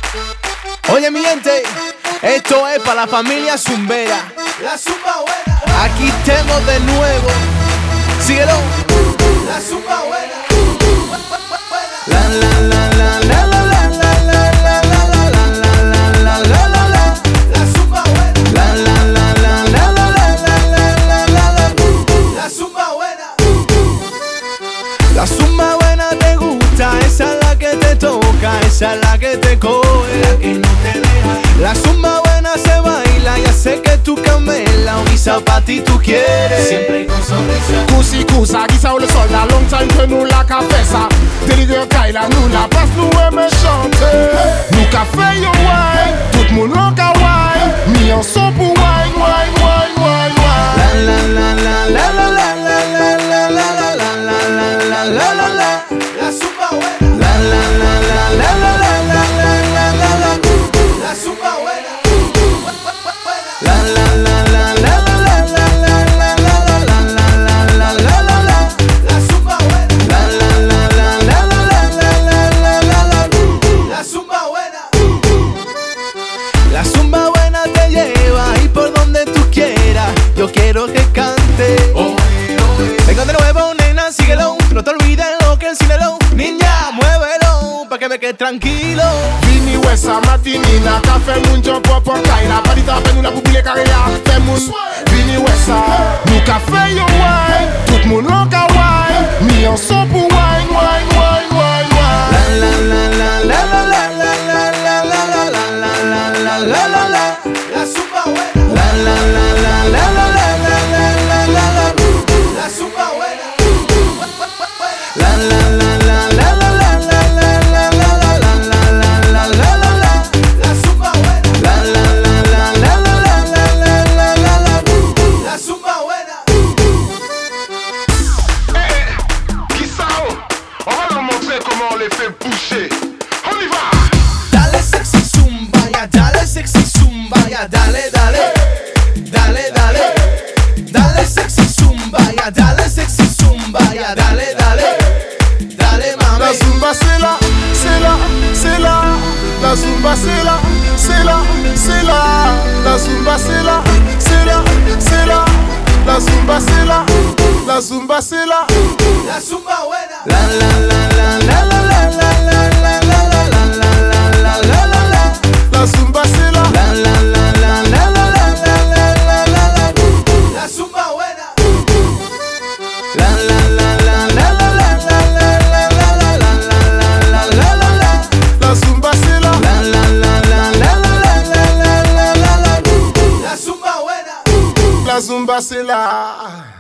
Oye mi gente, esto es para la familia zumbera. La zumba buena. Aquí estamos de nuevo. Síguelo. La zumba buena. La la la la la la la la la la la la la la la la. La zumba buena. La la la la la la la la la la la. La zumba buena. La zumba buena te gusta, esa es la que te toca, esa es la que te coge, La que no te deja. La zumba buena se baila, ya sé que tu camela, un guisa pa' ti tú quieres. Siempre con sonrisa. Kousi kousa, gisa ou le soldat, long time que nou la ka fè sa. Deliver Kaila, nou la pas nou eme chante. Nou ka fè yo wine, tout moun an ka wine. Mi an son pou wine, wine, wine, wine, wine. La la la la la la la la la la la la la la la la la. La zumba buena. La la la la la la la la la la la la. La zumba buena. La la la la la la la la la la la la la la la. La zumba buena. La la la la la la la la la la. La zumba buena. La zumba buena te lleva y por donde tú quieras. Yo quiero que cante. Vengo de nuevo, nena, síguelo. No te olvides lo que enséñalo. Niña, muévelo pa' que me quede tranquilo. Vini wesa matinina, ka fè moun jump up an Kaila. Pa di tape nou la pou bile kare ya, fè moun. Vini wesa, nou ka fè yo wine, tout moun an ka wine. Mi an son pou wine, wine, wine, wine, wine. La la la la la la la la la la la la la la la la la. La zumba buena. La la la la la la la la la la la. La zumba buena. La la la la la la la la la la la la la la. La zumba buena. La la la la la la la la la la. La zumba buena. Qui ça? On va leur montrer comment on les fait bouger. On y va! Dale sexy zumba, ya dale sexy zumba, ya dale dale. Dale dale. Dale sexy zumba, ya dale sexy zumba, ya dale dale. Dale La mami. zumba c'est là, c'est là, c'est là. La zumba c'est là, c'est là, c'est là. La zumba c'est là, c'est là, c'est là. La zumba c'est là, la zumba c'est là. La zumba buena. La la la la la la la la la la la la la la la. La zumba c'est là. La la la la la la la la la la. La zumba buena. La la la la la la la la la la la la. La zumba c'est là. La la la la la la la la la la. La zumba buena. La zumba c'est là.